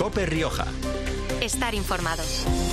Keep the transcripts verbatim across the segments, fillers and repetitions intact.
COPE Rioja. Estar informado.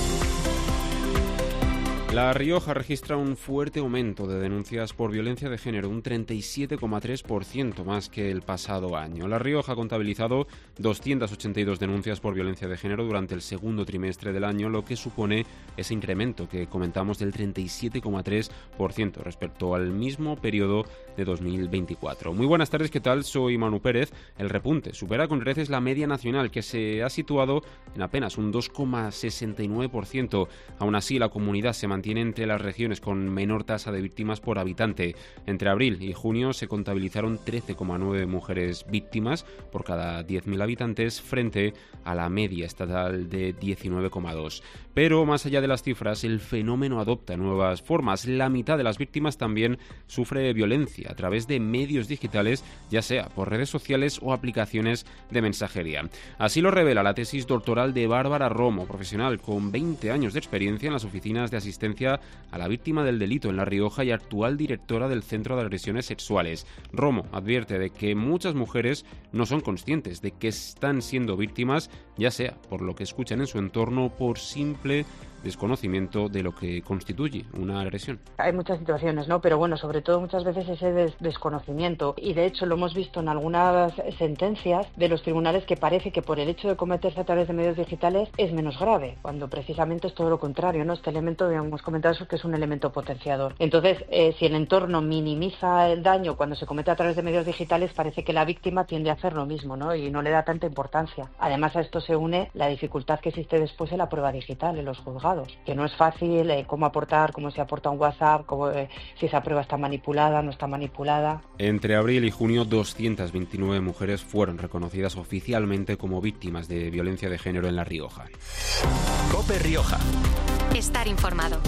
La Rioja registra un fuerte aumento de denuncias por violencia de género, un treinta y siete coma tres por ciento más que el pasado año. La Rioja ha contabilizado doscientas ochenta y dos denuncias por violencia de género durante el segundo trimestre del año, lo que supone ese incremento que comentamos del treinta y siete coma tres por ciento respecto al mismo periodo de dos mil veinticuatro. Muy buenas tardes, ¿qué tal? Soy Manu Pérez. El repunte supera con creces la media nacional, que se ha situado en apenas un dos coma sesenta y nueve por ciento. Aún así, la comunidad se mantiene entre las regiones con menor tasa de víctimas por habitante. Entre abril y junio se contabilizaron trece coma nueve mujeres víctimas por cada diez mil habitantes frente a la media estatal de diecinueve coma dos. Pero más allá de las cifras, el fenómeno adopta nuevas formas. La mitad de las víctimas también sufre violencia a través de medios digitales, ya sea por redes sociales o aplicaciones de mensajería. Así lo revela la tesis doctoral de Bárbara Romo, profesional con veinte años de experiencia en las oficinas de asistencia a la víctima del delito en La Rioja y actual directora del Centro de Agresiones Sexuales. Romo advierte de que muchas mujeres no son conscientes de que están siendo víctimas, ya sea por lo que escuchan en su entorno o por simple desconocimiento de lo que constituye una agresión. Hay muchas situaciones, ¿no? Pero bueno, sobre todo muchas veces ese des- desconocimiento. Y de hecho lo hemos visto en algunas sentencias de los tribunales que parece que por el hecho de cometerse a través de medios digitales es menos grave, cuando precisamente es todo lo contrario, ¿no? Este elemento, hemos comentado eso, que es un elemento potenciador. Entonces, eh, si el entorno minimiza el daño cuando se comete a través de medios digitales, parece que la víctima tiende a hacer lo mismo, ¿no? Y no le da tanta importancia. Además, a esto se une la dificultad que existe después en la prueba digital, en los juzgados, que no es fácil, eh, cómo aportar, cómo se aporta un WhatsApp, cómo, eh, si esa prueba está manipulada, no está manipulada. Entre abril y junio, doscientas veintinueve mujeres fueron reconocidas oficialmente como víctimas de violencia de género en La Rioja. COPE Rioja. Estar informado.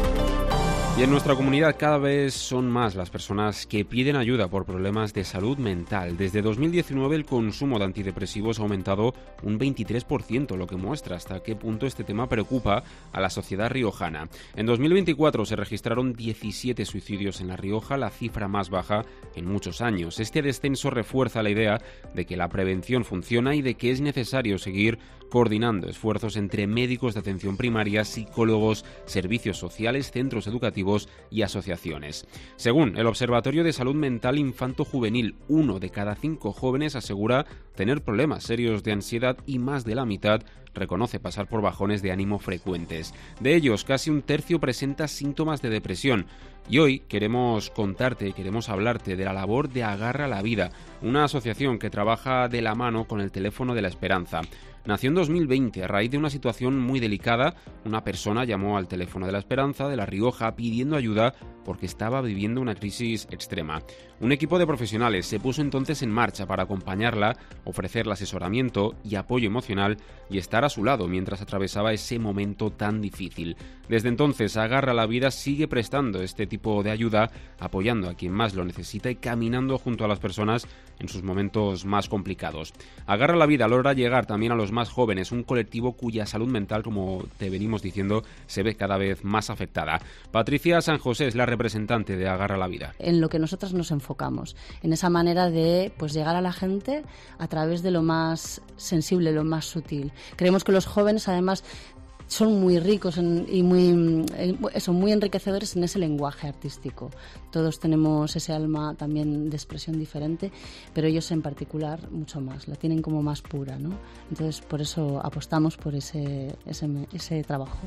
Y en nuestra comunidad cada vez son más las personas que piden ayuda por problemas de salud mental. Desde dos mil diecinueve el consumo de antidepresivos ha aumentado un veintitrés por ciento, lo que muestra hasta qué punto este tema preocupa a la sociedad riojana. En dos mil veinticuatro se registraron diecisiete suicidios en La Rioja, la cifra más baja en muchos años. Este descenso refuerza la idea de que la prevención funciona y de que es necesario seguir coordinando esfuerzos entre médicos de atención primaria, psicólogos, servicios sociales, centros educativos y asociaciones. Según el Observatorio de Salud Mental Infanto-Juvenil, uno de cada cinco jóvenes asegura tener problemas serios de ansiedad y más de la mitad reconoce pasar por bajones de ánimo frecuentes. De ellos, casi un tercio presenta síntomas de depresión. Y hoy queremos contarte, queremos hablarte de la labor de Agarra la Vida, una asociación que trabaja de la mano con el Teléfono de la Esperanza. Nació en dos mil veinte a raíz de una situación muy delicada. Una persona llamó al Teléfono de la Esperanza de La Rioja pidiendo ayuda porque estaba viviendo una crisis extrema. Un equipo de profesionales se puso entonces en marcha para acompañarla, ofrecerle asesoramiento y apoyo emocional y estar a su lado mientras atravesaba ese momento tan difícil. Desde entonces, Agarra la Vida sigue prestando este tipo de ayuda, apoyando a quien más lo necesita y caminando junto a las personas en sus momentos más complicados. Agarra la Vida logra llegar también a los más jóvenes, un colectivo cuya salud mental, como te venimos diciendo, se ve cada vez más afectada. Patricia San José es la representante de Agarra la Vida. En lo que nosotros nos enfocamos, en esa manera de pues llegar a la gente a través de lo más sensible, lo más sutil. Creemos que los jóvenes, además, son muy ricos en, y muy, son muy enriquecedores en ese lenguaje artístico. Todos tenemos ese alma también de expresión diferente, pero ellos en particular mucho más, la tienen como más pura, ¿no? Entonces, por eso apostamos por ese, ese, ese trabajo.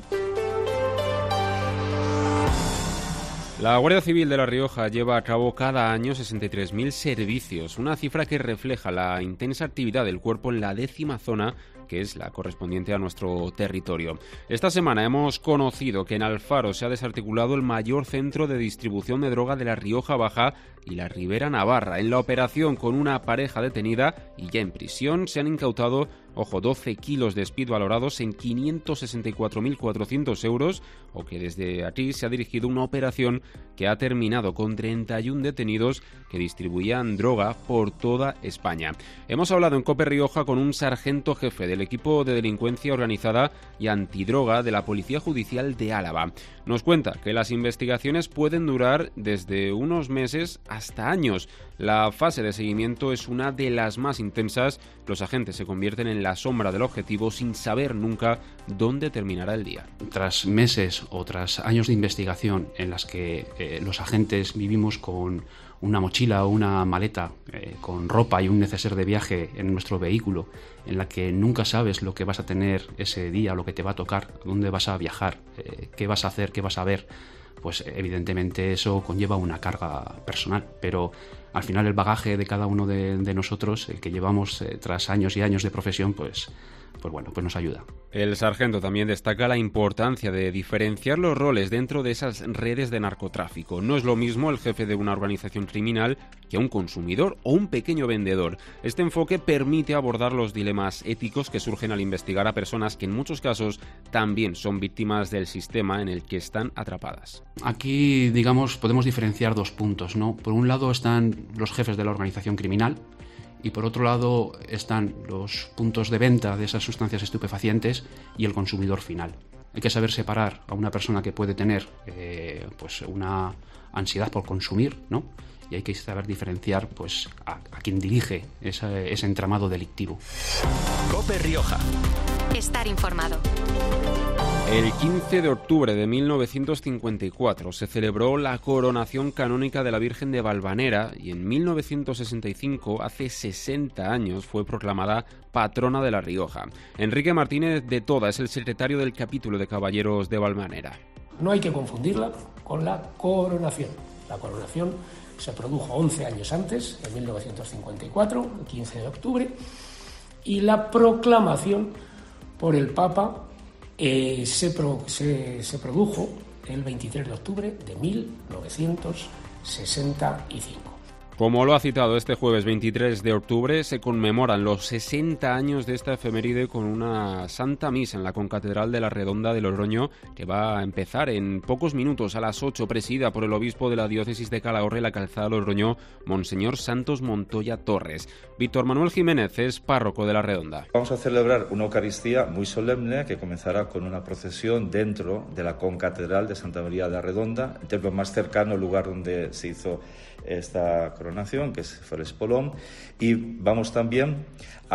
La Guardia Civil de La Rioja lleva a cabo cada año sesenta y tres mil servicios, una cifra que refleja la intensa actividad del cuerpo en la décima zona, que es la correspondiente a nuestro territorio. Esta semana hemos conocido que en Alfaro se ha desarticulado el mayor centro de distribución de droga de La Rioja Baja y la Ribera Navarra. En la operación, con una pareja detenida y ya en prisión, se han incautado, ojo, doce kilos de speed valorados en quinientos sesenta y cuatro mil cuatrocientos euros, o que desde aquí se ha dirigido una operación que ha terminado con treinta y uno detenidos que distribuían droga por toda España. Hemos hablado en COPE Rioja con un sargento jefe del del equipo de delincuencia organizada y antidroga de la Policía Judicial de Álava. Nos cuenta que las investigaciones pueden durar desde unos meses hasta años. La fase de seguimiento es una de las más intensas. Los agentes se convierten en la sombra del objetivo sin saber nunca dónde terminará el día. Tras meses o tras años de investigación en las que eh, los agentes vivimos con una mochila o una maleta eh, con ropa y un neceser de viaje en nuestro vehículo, en la que nunca sabes lo que vas a tener ese día, lo que te va a tocar, dónde vas a viajar, eh, qué vas a hacer, qué vas a ver, pues evidentemente eso conlleva una carga personal, pero al final el bagaje de cada uno de, de nosotros, el que llevamos eh, tras años y años de profesión, pues, pues bueno, pues nos ayuda. El sargento también destaca la importancia de diferenciar los roles dentro de esas redes de narcotráfico. No es lo mismo el jefe de una organización criminal que un consumidor o un pequeño vendedor. Este enfoque permite abordar los dilemas éticos que surgen al investigar a personas que en muchos casos también son víctimas del sistema en el que están atrapadas. Aquí, digamos, podemos diferenciar dos puntos, ¿no? Por un lado están los jefes de la organización criminal, y por otro lado están los puntos de venta de esas sustancias estupefacientes y el consumidor final. Hay que saber separar a una persona que puede tener eh, pues una ansiedad por consumir, ¿no? Y hay que saber diferenciar pues a, a quien dirige ese, ese entramado delictivo. COPE Rioja. Estar informado. El quince de octubre de mil novecientos cincuenta y cuatro se celebró la coronación canónica de la Virgen de Valvanera y en mil novecientos sesenta y cinco, hace sesenta años, fue proclamada patrona de La Rioja. Enrique Martínez de Toda es el secretario del capítulo de Caballeros de Valvanera. No hay que confundirla con la coronación. La coronación se produjo once años antes, en mil novecientos cincuenta y cuatro, el quince de octubre, y la proclamación por el Papa Eh, se, pro, se, se produjo el veintitrés de octubre de mil novecientos sesenta y cinco. Como lo ha citado, este jueves veintitrés de octubre se conmemoran los sesenta años de esta efeméride con una santa misa en la concatedral de la Redonda de Logroño, que va a empezar en pocos minutos a las ocho, presidida por el obispo de la diócesis de Calahorra y la Calzada Logroño, Monseñor Santos Montoya Torres. Víctor Manuel Jiménez es párroco de la Redonda. Vamos a celebrar una Eucaristía muy solemne que comenzará con una procesión dentro de la concatedral de Santa María de la Redonda, el templo más cercano al lugar donde se hizo esta coronación, que fue el Espolón, y vamos también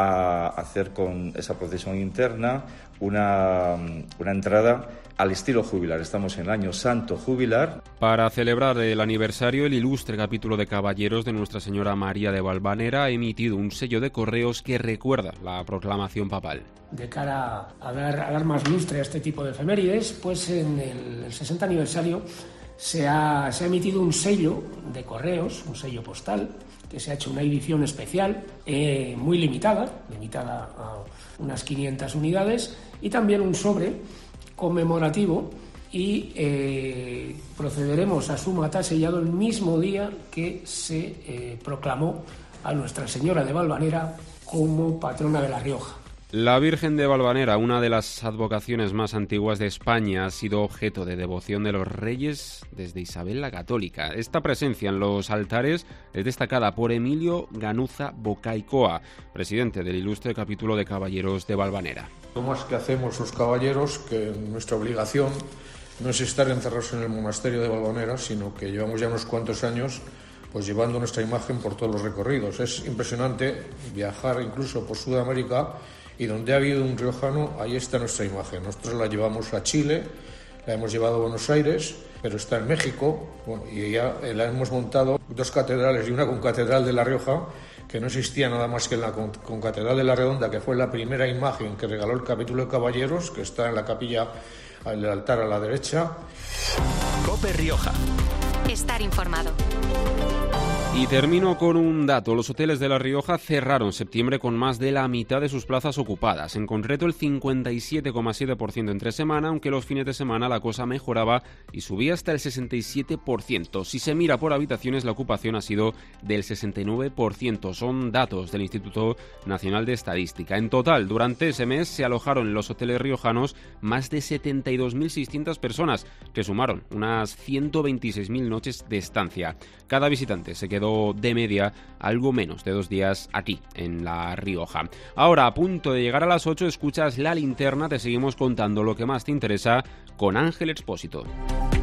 a hacer con esa procesión interna una, una entrada al estilo jubilar. Estamos en el año santo jubilar. Para celebrar el aniversario, el ilustre capítulo de Caballeros de Nuestra Señora María de Valvanera ha emitido un sello de correos que recuerda la proclamación papal. De cara a dar, a dar más lustre a este tipo de efemérides, pues en el, el sesenta aniversario Se ha, se ha emitido un sello de correos, un sello postal, que se ha hecho una edición especial, eh, muy limitada, limitada a unas quinientas unidades, y también un sobre conmemorativo, y eh, procederemos a su mata sellado el mismo día que se eh, proclamó a Nuestra Señora de Valvanera como patrona de La Rioja. La Virgen de Valvanera, una de las advocaciones más antiguas de España, ha sido objeto de devoción de los reyes desde Isabel la Católica. Esta presencia en los altares es destacada por Emilio Ganuza Bocaicoa, presidente del ilustre capítulo de Caballeros de Valvanera. Lo más que hacemos los caballeros, que nuestra obligación no es estar encerrados en el monasterio de Valvanera, sino que llevamos ya unos cuantos años pues llevando nuestra imagen por todos los recorridos. Es impresionante viajar incluso por Sudamérica, y donde ha habido un riojano, ahí está nuestra imagen. Nosotros la llevamos a Chile, la hemos llevado a Buenos Aires, pero está en México, bueno, y ya la hemos montado dos catedrales y una concatedral de La Rioja, que no existía nada más que en la concatedral de La Redonda, que fue la primera imagen que regaló el capítulo de Caballeros, que está en la capilla, el altar a la derecha. COPE Rioja. Estar informado. Y termino con un dato. Los hoteles de La Rioja cerraron septiembre con más de la mitad de sus plazas ocupadas. En concreto, el cincuenta y siete coma siete por ciento entre semana, aunque los fines de semana la cosa mejoraba y subía hasta el sesenta y siete por ciento. Si se mira por habitaciones, la ocupación ha sido del sesenta y nueve por ciento. Son datos del Instituto Nacional de Estadística. En total, durante ese mes se alojaron en los hoteles riojanos más de setenta y dos mil seiscientas personas, que sumaron unas ciento veintiséis mil noches de estancia. Cada visitante se quedó tardó de media algo menos de dos días aquí, en La Rioja. Ahora, a punto de llegar a las ocho, escuchas La Linterna, te seguimos contando lo que más te interesa con Ángel Expósito.